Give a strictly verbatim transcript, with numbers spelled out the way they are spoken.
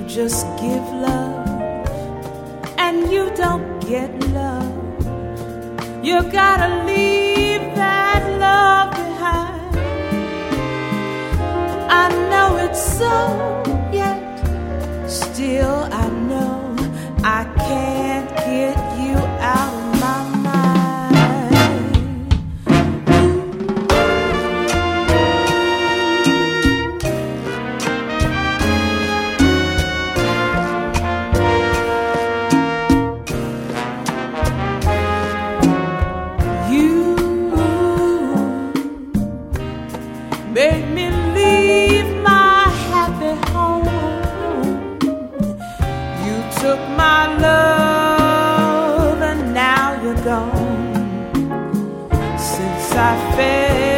just give love and you don't get love. You gotta leave that love behind. I know it's so, yet still I know I can't get you out of my mind. Made me leave my happy home. You took my love and now you're gone. Since I fell